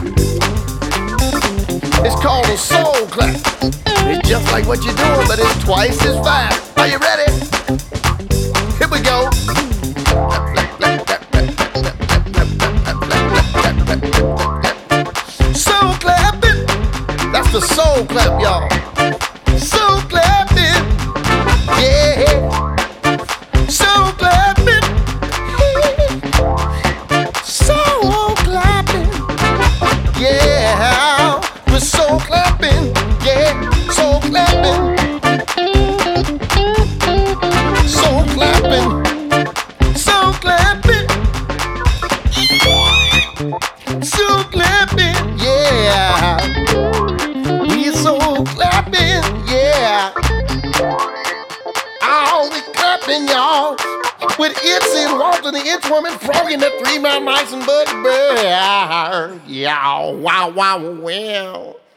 It's called a soul clap. It's just like what you're doing, but it's twice as fast. Are you ready? Here we go. Soul clapping. That's the soul clap, y'all. Soul clapping. Yeah. Soul clapping. Soul clapping. Yeah. We're soul clapping. Yeah. Soul clapping. Soul clapping. Soul clapping. Soul clapping. Yeah. We're soul clapping. Yeah. Oh, we clapping, y'all. With Itsy and Walter the Inchworm, Froggy and the 3 Mile Mice and Buddy Bear. Yeah, wow, wow, wow.